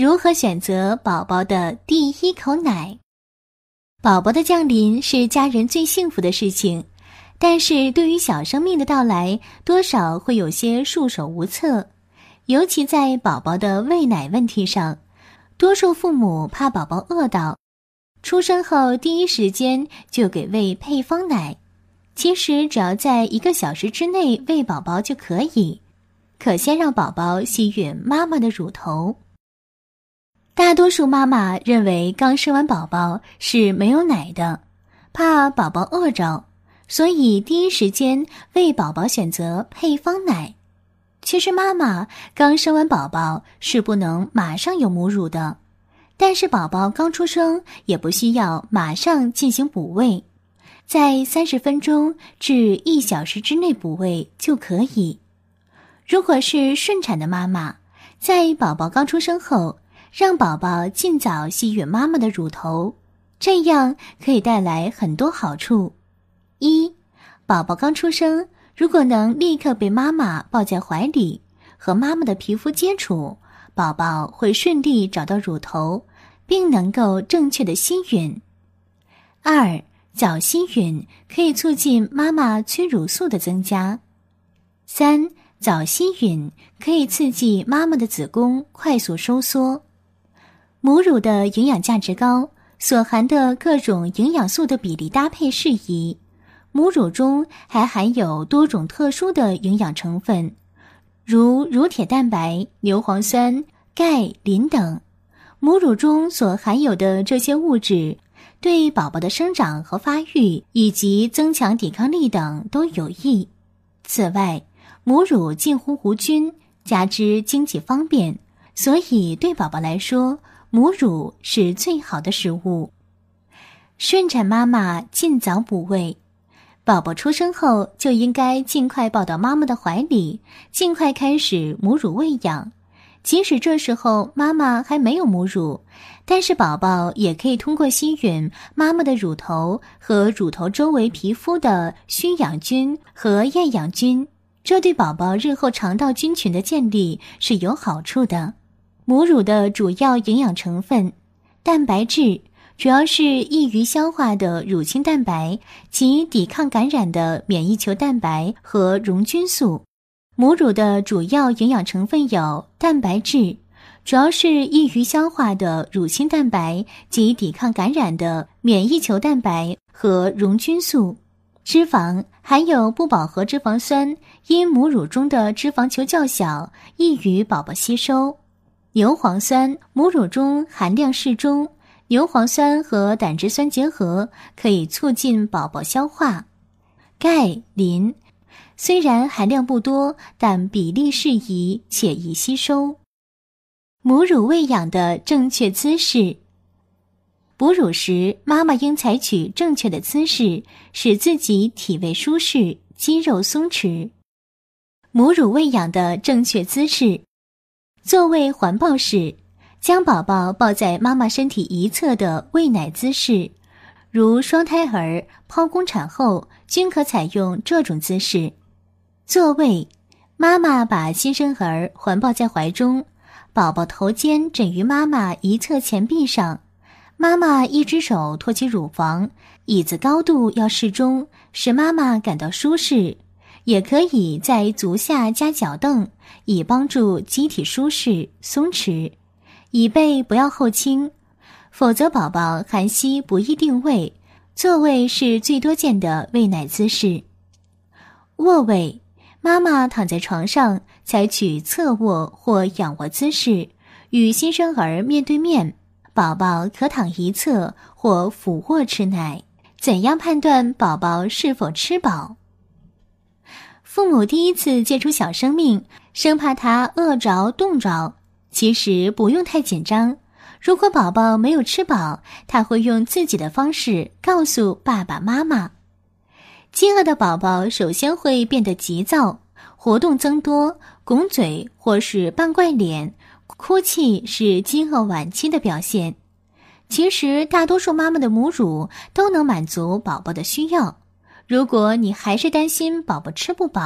如何选择宝宝的第一口奶？宝宝的降临是家人最幸福的事情，但是对于小生命的到来，多少会有些束手无策。尤其在宝宝的喂奶问题上，多数父母怕宝宝饿到，出生后第一时间就给喂配方奶。其实只要在1个小时之内喂宝宝就可以，可先让宝宝吸吮妈妈的乳头。大多数妈妈认为刚生完宝宝是没有奶的，怕宝宝饿着，所以第一时间为宝宝选择配方奶。其实妈妈刚生完宝宝是不能马上有母乳的，但是宝宝刚出生也不需要马上进行补喂，在30分钟至1小时之内补喂就可以。如果是顺产的妈妈，在宝宝刚出生后，让宝宝尽早吸吮妈妈的乳头，这样可以带来很多好处。1. 宝宝刚出生，如果能立刻被妈妈抱在怀里，和妈妈的皮肤接触，宝宝会顺利找到乳头，并能够正确的吸吮。2. 早吸吮可以促进妈妈催乳素的增加。3. 早吸吮可以刺激妈妈的子宫快速收缩。母乳的营养价值高，所含的各种营养素的比例搭配适宜。母乳中还含有多种特殊的营养成分，如乳铁蛋白、牛磺酸、钙、磷等。母乳中所含有的这些物质，对宝宝的生长和发育以及增强抵抗力等都有益。此外，母乳近乎无菌，加之经济方便，所以对宝宝来说，母乳是最好的食物。顺产妈妈尽早补喂，宝宝出生后就应该尽快抱到妈妈的怀里，尽快开始母乳喂养。即使这时候妈妈还没有母乳，但是宝宝也可以通过吸吮妈妈的乳头和乳头周围皮肤的熏氧菌和厌氧菌，这对宝宝日后肠道菌群的建立是有好处的。母乳的主要营养成分，蛋白质主要是易于消化的乳清蛋白及抵抗感染的免疫球蛋白和溶菌素。母乳的主要营养成分有蛋白质，主要是易于消化的乳清蛋白及抵抗感染的免疫球蛋白和溶菌素。脂肪含有不饱和脂肪酸，因母乳中的脂肪球较小，易于宝宝吸收。牛磺酸，母乳中含量适中，牛磺酸和胆汁酸结合，可以促进宝宝消化。钙、磷，虽然含量不多，但比例适宜且易吸收。母乳喂养的正确姿势。哺乳时，妈妈应采取正确的姿势，使自己体位舒适，肌肉松弛。母乳喂养的正确姿势。坐位环抱式，将宝宝抱在妈妈身体一侧的喂奶姿势，如双胎儿、剖宫产后均可采用这种姿势。坐位，妈妈把新生儿环抱在怀中，宝宝头肩枕于妈妈一侧前臂上，妈妈一只手托起乳房，椅子高度要适中，使妈妈感到舒适。也可以在足下加脚凳，以帮助机体舒适松弛。椅背不要后倾，否则宝宝含吸不易定位。坐位是最多见的喂奶姿势。卧位，妈妈躺在床上，采取侧卧或仰卧姿势，与新生儿面对面，宝宝可躺一侧或俯卧吃奶。怎样判断宝宝是否吃饱？父母第一次接触小生命，生怕他饿着冻着，其实不用太紧张。如果宝宝没有吃饱，他会用自己的方式告诉爸爸妈妈。饥饿的宝宝首先会变得急躁，活动增多，拱嘴或是半怪脸，哭泣是饥饿晚期的表现。其实大多数妈妈的母乳都能满足宝宝的需要。如果你还是担心宝宝吃不饱，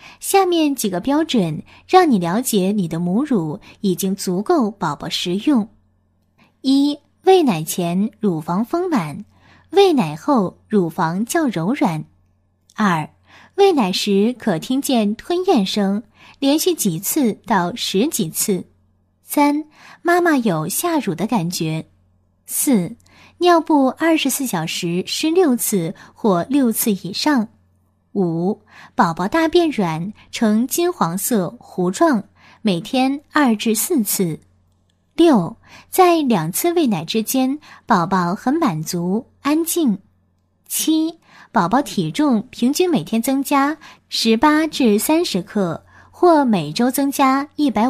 下面几个标准让你了解你的母乳已经足够宝宝食用。1. 喂奶前乳房丰满，喂奶后乳房较柔软。2. 喂奶时可听见吞咽声，连续几次到10几次。3. 妈妈有下乳的感觉。4. 尿布24小时湿6次或6次以上。5. 宝宝大便软，呈金黄色糊状，每天2至4次。6. 在2次喂奶之间，宝宝很满足、安静。7. 宝宝体重平均每天增加18至30克，或每周增加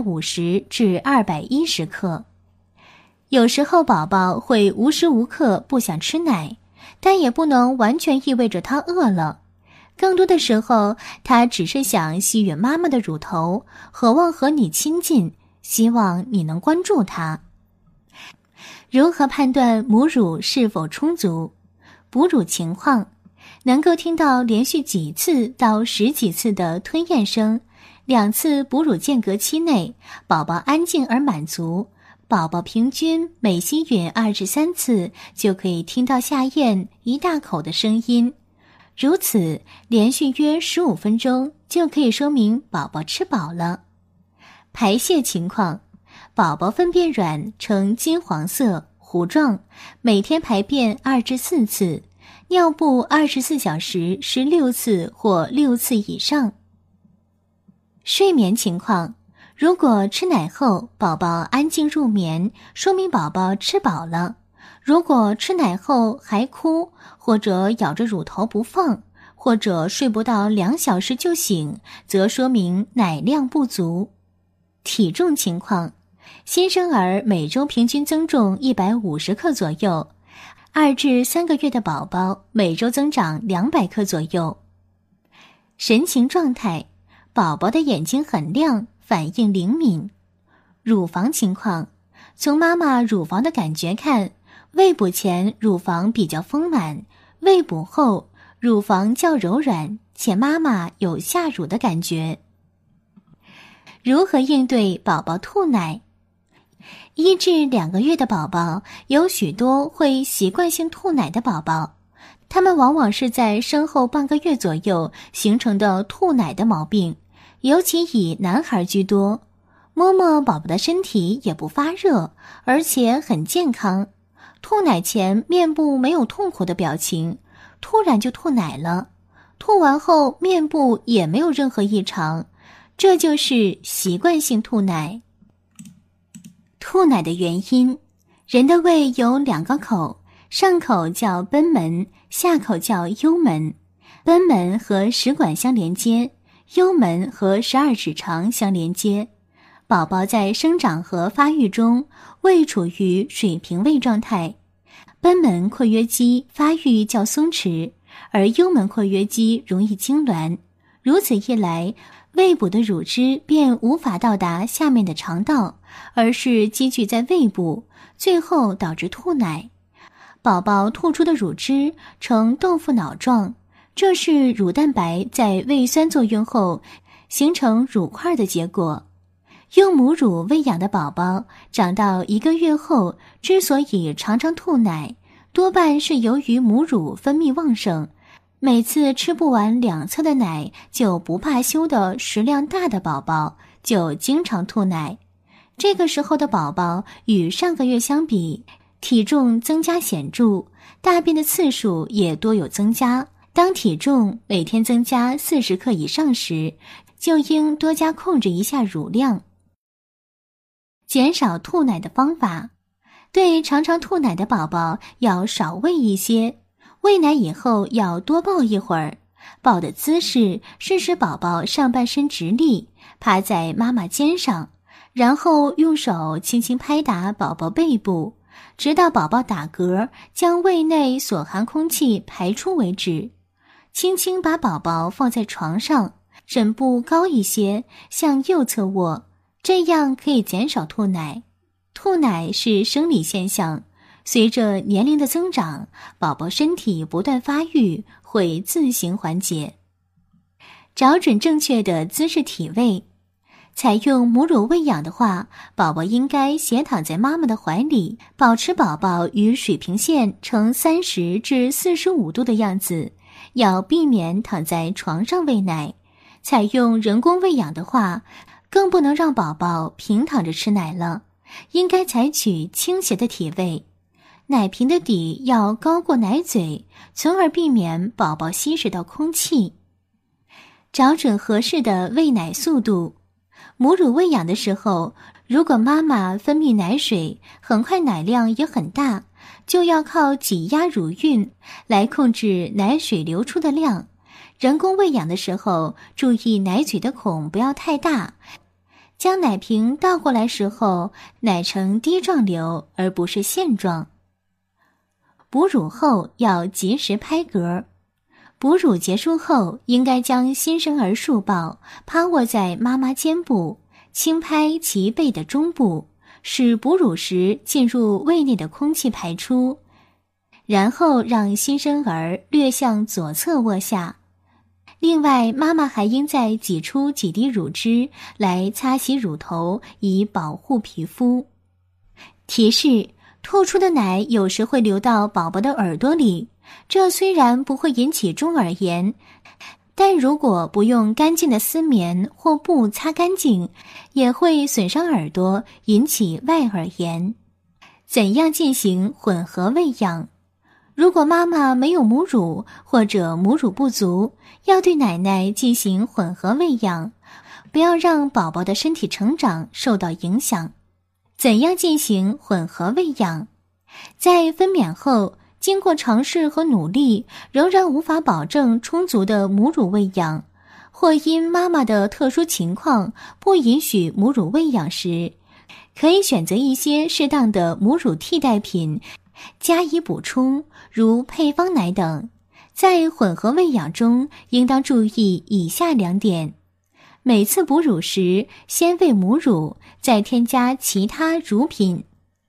150至210克。有时候宝宝会无时无刻不想吃奶，但也不能完全意味着他饿了。更多的时候，他只是想吸吮妈妈的乳头，渴望和你亲近，希望你能关注他。如何判断母乳是否充足？哺乳情况：能够听到连续几次到10几次的吞咽声，2次哺乳间隔期内，宝宝安静而满足，宝宝平均每吸吮2至3次就可以听到下咽一大口的声音。如此连续约15分钟就可以说明宝宝吃饱了。排泄情况：宝宝粪便软，呈金黄色糊状，每天排便2至4次，尿布24小时湿6次或6次以上。睡眠情况：如果吃奶后宝宝安静入眠，说明宝宝吃饱了。如果吃奶后还哭，或者咬着乳头不放，或者睡不到2小时就醒，则说明奶量不足。体重情况：新生儿每周平均增重150克左右，2至3个月的宝宝每周增长200克左右。神情状态：宝宝的眼睛很亮，反应灵敏。乳房情况：从妈妈乳房的感觉看，喂哺前乳房比较丰满，喂哺后乳房较柔软，且妈妈有下乳的感觉。如何应对宝宝吐奶？1至2个月的宝宝有许多会习惯性吐奶的宝宝，他们往往是在生后半个月左右形成的吐奶的毛病，尤其以男孩居多。摸摸宝宝的身体也不发热，而且很健康。吐奶前面部没有痛苦的表情，突然就吐奶了，吐完后面部也没有任何异常，这就是习惯性吐奶。吐奶的原因：人的胃有2个口，上口叫贲门，下口叫幽门。贲门和食管相连接，幽门和12指肠相连接。宝宝在生长和发育中，胃处于水平胃状态，贲门括约肌发育较松弛，而幽门括约肌容易痉挛。如此一来，胃部的乳汁便无法到达下面的肠道，而是积聚在胃部，最后导致吐奶。宝宝吐出的乳汁呈豆腐脑状，这是乳蛋白在胃酸作用后形成乳块的结果。用母乳喂养的宝宝长到1个月后之所以常常吐奶，多半是由于母乳分泌旺盛，每次吃不完2侧的奶就不怕羞的食量大的宝宝就经常吐奶。这个时候的宝宝与上个月相比，体重增加显著，大便的次数也多有增加。当体重每天增加40克以上时，就应多加控制一下乳量。减少吐奶的方法：对常常吐奶的宝宝要少喂一些，喂奶以后要多抱一会儿，抱的姿势是使宝宝上半身直立，趴在妈妈肩上，然后用手轻轻拍打宝宝背部，直到宝宝打嗝，将胃内所含空气排出为止。轻轻把宝宝放在床上，枕部高一些，向右侧卧，这样可以减少吐奶。吐奶是生理现象，随着年龄的增长，宝宝身体不断发育，会自行缓解。 找准正确的姿势体位。采用母乳喂养的话，宝宝应该斜躺在妈妈的怀里，保持宝宝与水平线呈30至45度的样子，要避免躺在床上喂奶。采用人工喂养的话，更不能让宝宝平躺着吃奶了，应该采取倾斜的体位，奶瓶的底要高过奶嘴，从而避免宝宝吸食到空气。找准合适的喂奶速度。母乳喂养的时候，如果妈妈分泌奶水，很快奶量也很大，就要靠挤压乳晕来控制奶水流出的量。人工喂养的时候，注意奶嘴的孔不要太大，将奶瓶倒过来时候，奶呈滴状流，而不是线状。哺乳后要及时拍嗝。哺乳结束后，应该将新生儿束抱，趴卧在妈妈肩部，轻拍其背的中部，使哺乳时进入胃内的空气排出，然后让新生儿略向左侧卧下。另外，妈妈还应再挤出几滴乳汁来擦洗乳头，以保护皮肤。提示：吐出的奶有时会流到宝宝的耳朵里，这虽然不会引起中耳炎，但如果不用干净的丝棉或布擦干净，也会损伤耳朵，引起外耳炎。怎样进行混合喂养？如果妈妈没有母乳或者母乳不足，要对奶奶进行混合喂养，不要让宝宝的身体成长受到影响。怎样进行混合喂养？在分娩后，经过尝试和努力，仍然无法保证充足的母乳喂养，或因妈妈的特殊情况不允许母乳喂养时，可以选择一些适当的母乳替代品加以补充，如配方奶等。在混合喂养中，应当注意以下2点：每次哺乳时，先喂母乳，再添加其他乳品，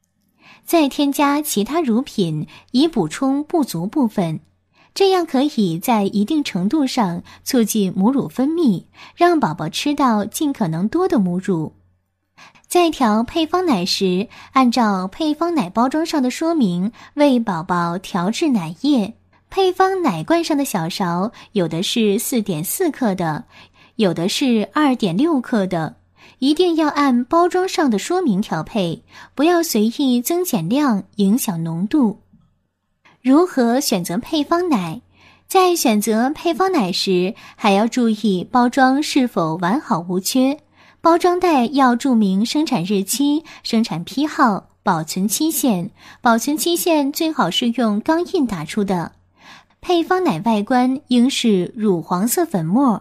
以补充不足部分，这样可以在一定程度上促进母乳分泌，让宝宝吃到尽可能多的母乳。在调配方奶时，按照配方奶包装上的说明为宝宝调制奶液。配方奶罐上的小勺，有的是 4.4 克的，有的是 2.6 克的，一定要按包装上的说明调配，不要随意增减量，影响浓度。如何选择配方奶？在选择配方奶时，还要注意包装是否完好无缺，包装袋要注明生产日期、生产批号、保存期限，保存期限最好是用钢印打出的。配方奶外观应是乳黄色粉末，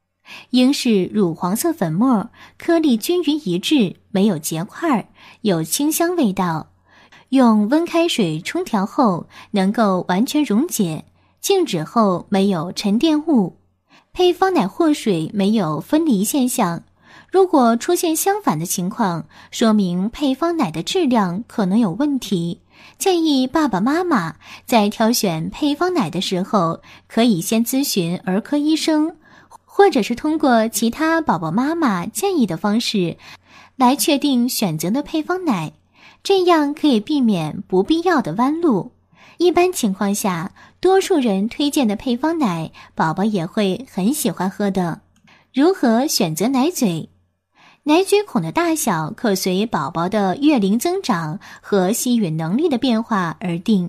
颗粒均匀一致，没有结块，有清香味道。用温开水冲调后能够完全溶解，静止后没有沉淀物。配方奶或水没有分离现象，如果出现相反的情况，说明配方奶的质量可能有问题。建议爸爸妈妈在挑选配方奶的时候，可以先咨询儿科医生，或者是通过其他宝宝妈妈建议的方式来确定选择的配方奶，这样可以避免不必要的弯路。一般情况下，多数人推荐的配方奶，宝宝也会很喜欢喝的。如何选择奶嘴？奶嘴孔的大小可随宝宝的月龄增长和吸吮能力的变化而定。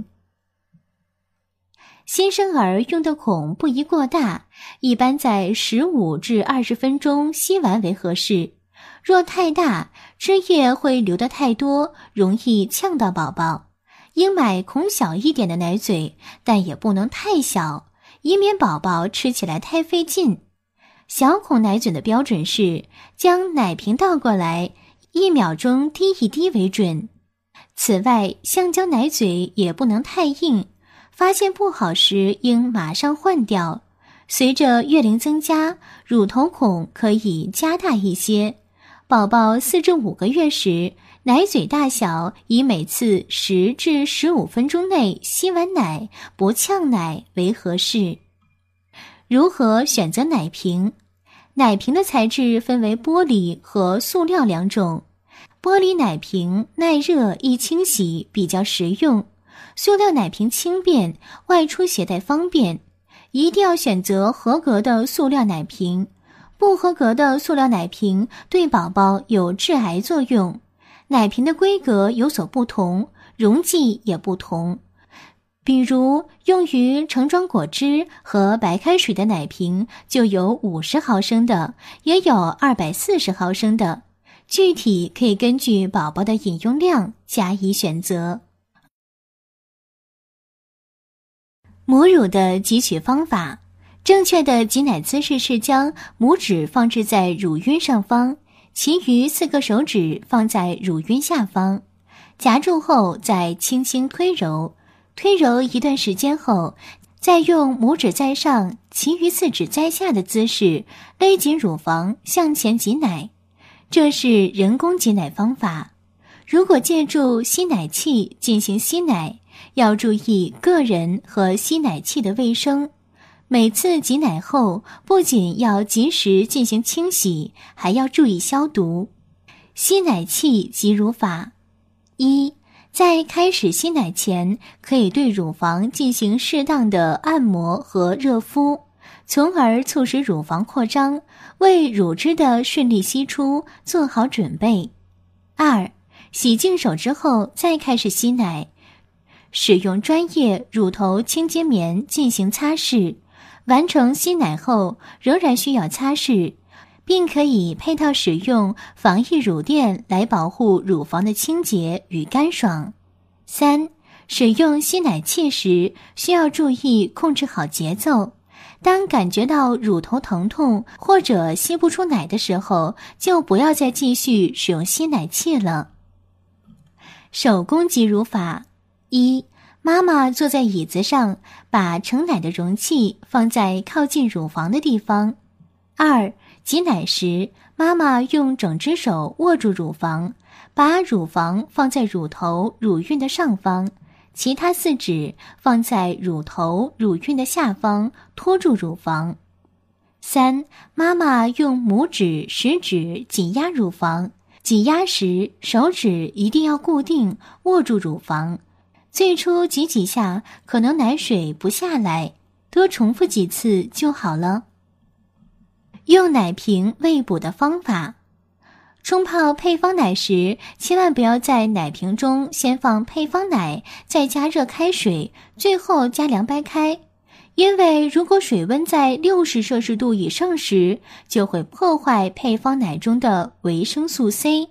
新生儿用的孔不宜过大，一般在15至20分钟吸完为合适。若太大，汁液会流得太多，容易呛到宝宝。应买孔小一点的奶嘴，但也不能太小，以免宝宝吃起来太费劲。小孔奶嘴的标准是将奶瓶倒过来，1秒钟滴一滴为准。此外，橡胶奶嘴也不能太硬，发现不好时应马上换掉。随着月龄增加，乳头孔可以加大一些。宝宝4至5个月时，奶嘴大小以每次10至15分钟内吸完奶，不呛奶为合适。如何选择奶瓶？ 奶瓶的材质分为玻璃和塑料两种。玻璃奶瓶耐热易清洗，比较实用；塑料奶瓶轻便，外出携带方便。一定要选择合格的塑料奶瓶，不合格的塑料奶瓶对宝宝有致癌作用。奶瓶的规格有所不同，容积也不同。比如用于盛装果汁和白开水的奶瓶就有50毫升的，也有240毫升的，具体可以根据宝宝的饮用量加以选择。母乳的汲取方法，正确的挤奶姿势是将拇指放置在乳晕上方，其余4个手指放在乳晕下方，夹住后再轻轻推揉，推揉一段时间后，再用拇指在上，其余4指在下的姿势勒紧乳房向前挤奶。这是人工挤奶方法。如果借助吸奶器进行吸奶，要注意个人和吸奶器的卫生。每次挤奶后，不仅要及时进行清洗，还要注意消毒。吸奶器挤乳法： 1. 在开始吸奶前，可以对乳房进行适当的按摩和热敷，从而促使乳房扩张，为乳汁的顺利吸出做好准备。 2. 洗净手之后再开始吸奶，使用专业乳头清洁棉进行擦拭，完成吸奶后仍然需要擦拭，并可以配套使用防疫乳垫来保护乳房的清洁与干爽。 3. 使用吸奶器时需要注意控制好节奏，当感觉到乳头疼痛或者吸不出奶的时候，就不要再继续使用吸奶器了。手工挤乳法： 1. 妈妈坐在椅子上，把盛奶的容器放在靠近乳房的地方。 2. 挤奶时，妈妈用整只手握住乳房，把乳房放在乳头乳晕的上方，其他4指放在乳头乳晕的下方，托住乳房。 3. 妈妈用拇指、食指挤压乳房，挤压时手指一定要固定握住乳房，最初挤几下可能奶水不下来，多重复几次就好了。用奶瓶喂哺的方法：冲泡配方奶时，千万不要在奶瓶中先放配方奶，再加热开水，最后加凉白开。因为如果水温在60摄氏度以上时，就会破坏配方奶中的维生素 C。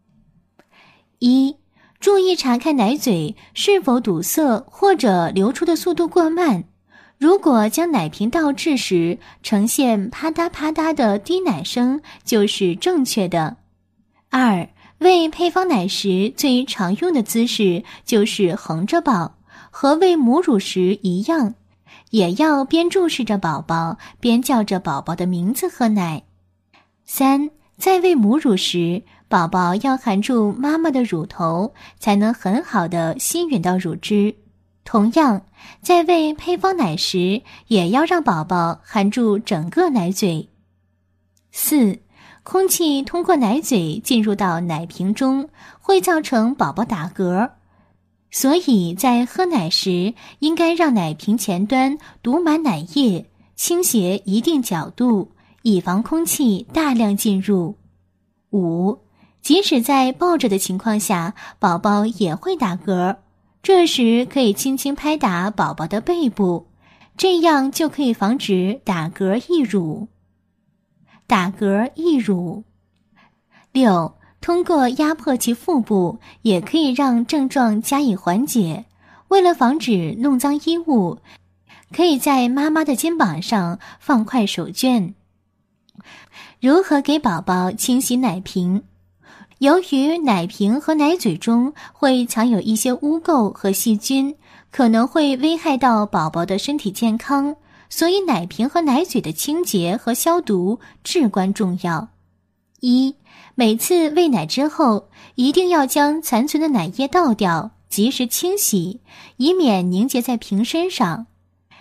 1. 注意查看奶嘴是否堵塞或者流出的速度过慢，如果将奶瓶倒置时呈现啪嗒啪嗒的滴奶声，就是正确的。 2. 喂配方奶时最常用的姿势就是横着抱，和喂母乳时一样，也要边注视着宝宝，边叫着宝宝的名字喝奶。 3. 在喂母乳时，宝宝要含住妈妈的乳头，才能很好的吸吮到乳汁。同样，在喂配方奶时，也要让宝宝含住整个奶嘴。 4. 空气通过奶嘴进入到奶瓶中，会造成宝宝打嗝，所以在喝奶时，应该让奶瓶前端堵满奶液，倾斜一定角度，以防空气大量进入。 5. 即使在抱着的情况下，宝宝也会打嗝，这时可以轻轻拍打宝宝的背部，这样就可以防止打嗝溢乳。打嗝溢乳。 6. 通过压迫其腹部，也可以让症状加以缓解。为了防止弄脏衣物，可以在妈妈的肩膀上放块手绢。如何给宝宝清洗奶瓶？由于奶瓶和奶嘴中会藏有一些污垢和细菌，可能会危害到宝宝的身体健康，所以奶瓶和奶嘴的清洁和消毒至关重要。 1. 每次喂奶之后，一定要将残存的奶液倒掉，及时清洗，以免凝结在瓶身上。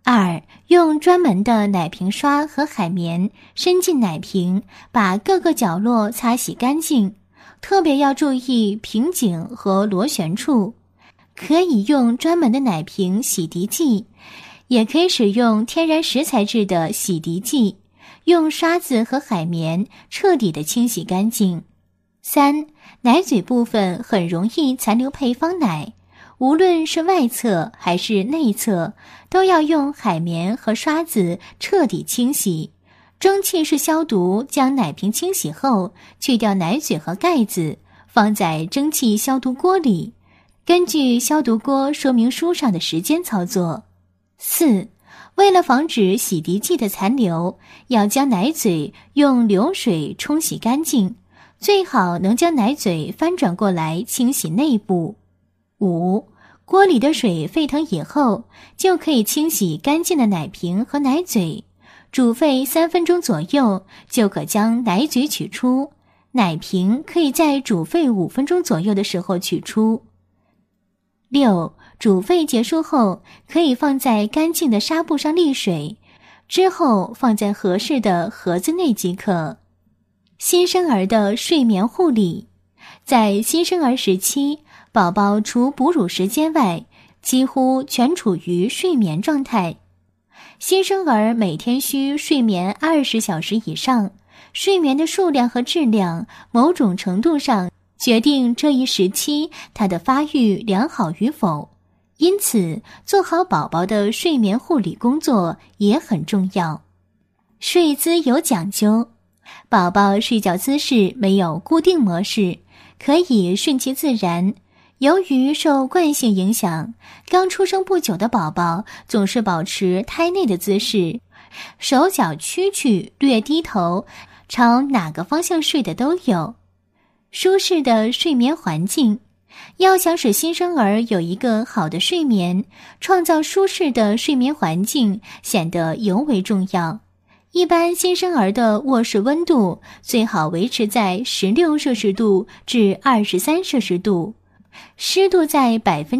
2. 用专门的奶瓶刷和海绵伸进奶瓶，把各个角落擦洗干净，特别要注意瓶颈和螺旋处。可以用专门的奶瓶洗涤剂，也可以使用天然石材质的洗涤剂，用刷子和海绵彻底的清洗干净。3. 奶嘴部分很容易残留配方奶，无论是外侧还是内侧，都要用海绵和刷子彻底清洗。蒸汽式消毒，将奶瓶清洗后，去掉奶嘴和盖子，放在蒸汽消毒锅里，根据消毒锅说明书上的时间操作。4. 为了防止洗涤剂的残留，要将奶嘴用流水冲洗干净，最好能将奶嘴翻转过来清洗内部。5. 锅里的水沸腾以后，就可以清洗干净的奶瓶和奶嘴，煮沸3分钟左右，就可将奶嘴取出，奶瓶可以在煮沸5分钟左右的时候取出。6. 煮沸结束后，可以放在干净的纱布上沥水，之后放在合适的盒子内即可。新生儿的睡眠护理。在新生儿时期，宝宝除哺乳时间外，几乎全处于睡眠状态。新生儿每天需睡眠20小时以上，睡眠的数量和质量某种程度上决定这一时期他的发育良好与否，因此做好宝宝的睡眠护理工作也很重要。睡姿有讲究，宝宝睡觉姿势没有固定模式，可以顺其自然。由于受惯性影响，刚出生不久的宝宝总是保持胎内的姿势，手脚屈曲，略低头，朝哪个方向睡的都有。舒适的睡眠环境，要想使新生儿有一个好的睡眠，创造舒适的睡眠环境显得尤为重要。一般新生儿的卧室温度最好维持在16摄氏度至23摄氏度，湿度在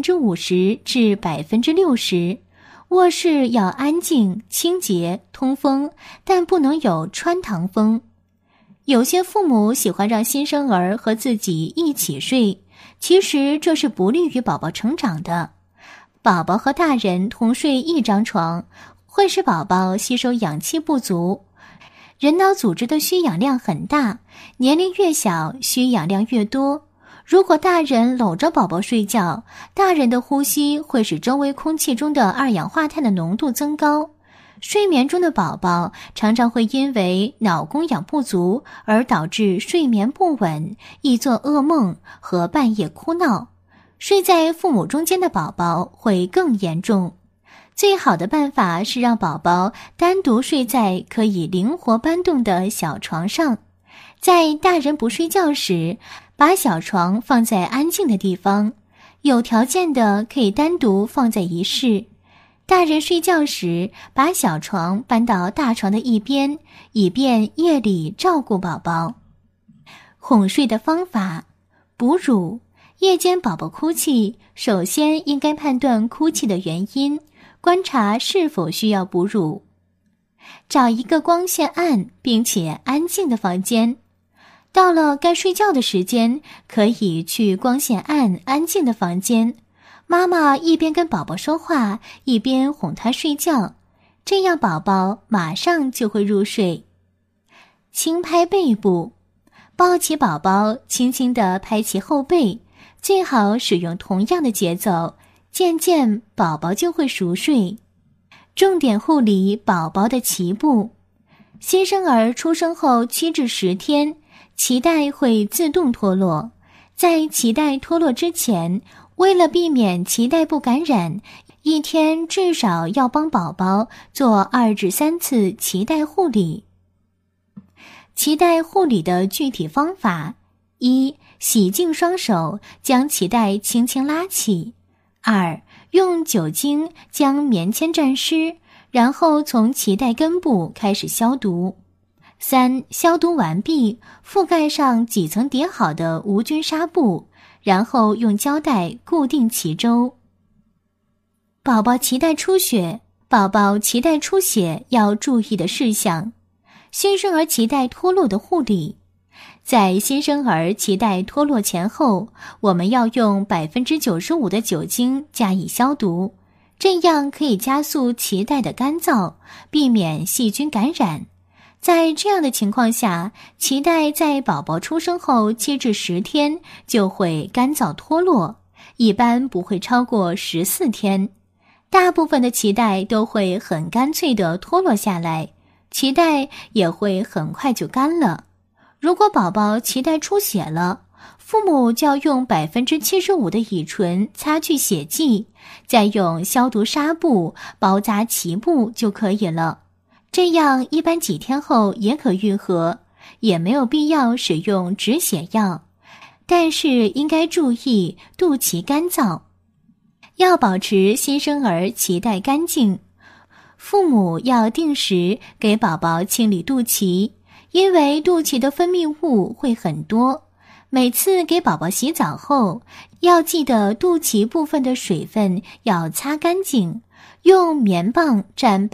50%至60%。卧室要安静、清洁、通风，但不能有穿堂风。有些父母喜欢让新生儿和自己一起睡，其实这是不利于宝宝成长的。宝宝和大人同睡一张床，会使宝宝吸收氧气不足。人脑组织的需氧量很大，年龄越小，需氧量越多。如果大人搂着宝宝睡觉，大人的呼吸会使周围空气中的二氧化碳的浓度增高。睡眠中的宝宝常常会因为脑供氧不足而导致睡眠不稳，易做噩梦和半夜哭闹。睡在父母中间的宝宝会更严重。最好的办法是让宝宝单独睡在可以灵活搬动的小床上，在大人不睡觉时，把小床放在安静的地方，有条件的可以单独放在一室。大人睡觉时，把小床搬到大床的一边，以便夜里照顾宝宝。哄睡的方法：哺乳。夜间宝宝哭泣，首先应该判断哭泣的原因，观察是否需要哺乳。找一个光线暗并且安静的房间。到了该睡觉的时间，可以去光线暗、安静的房间。妈妈一边跟宝宝说话，一边哄他睡觉，这样宝宝马上就会入睡。轻拍背部，抱起宝宝，轻轻地拍其后背，最好使用同样的节奏，渐渐宝宝就会熟睡。重点护理宝宝的脐部。新生儿出生后7至10天，脐带会自动脱落。在脐带脱落之前，为了避免脐带部感染，一天至少要帮宝宝做2至3次脐带护理。脐带护理的具体方法： 1. 洗净双手，将脐带轻轻拉起。 2. 用酒精将棉签沾湿，然后从脐带根部开始消毒。 3. 消毒完毕，覆盖上几层叠好的无菌纱布，然后用胶带固定脐周。宝宝脐带出血， 宝宝脐带出血要注意的事项。新生儿脐带脱落的护理。在新生儿脐带脱落前后，我们要用 95% 的酒精加以消毒，这样可以加速脐带的干燥，避免细菌感染。在这样的情况下，脐带在宝宝出生后7至10天就会干燥脱落，一般不会超过14天。大部分的脐带都会很干脆地脱落下来，脐带也会很快就干了。如果宝宝脐带出血了，父母就要用 75% 的乙醇擦去血迹，再用消毒纱布包扎脐部就可以了。这样一般几天后也可愈合，也没有必要使用止血药，但是应该注意肚脐干燥。要保持新生儿脐带干净，父母要定时给宝宝清理肚脐，因为肚脐的分泌物会很多。每次给宝宝洗澡后，要记得肚脐部分的水分要擦干净，用棉棒蘸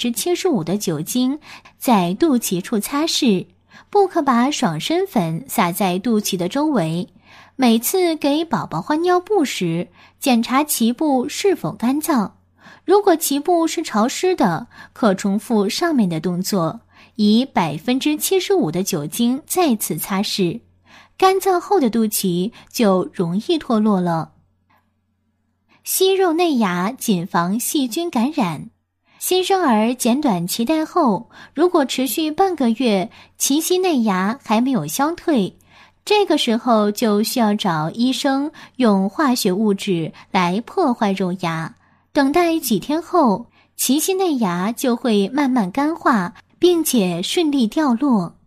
75% 的酒精在肚脐处擦拭，不可把爽身粉撒在肚脐的周围。每次给宝宝换尿布时，检查脐部是否干燥。如果脐部是潮湿的，可重复上面的动作，以 75% 的酒精再次擦拭。干燥后的肚脐就容易脱落了。吸肉内牙，谨防细菌感染。新生儿剪短脐带后，如果持续半个月，脐息内牙还没有消退，这个时候就需要找医生用化学物质来破坏肉芽。等待几天后，脐息内牙就会慢慢干化，并且顺利掉落。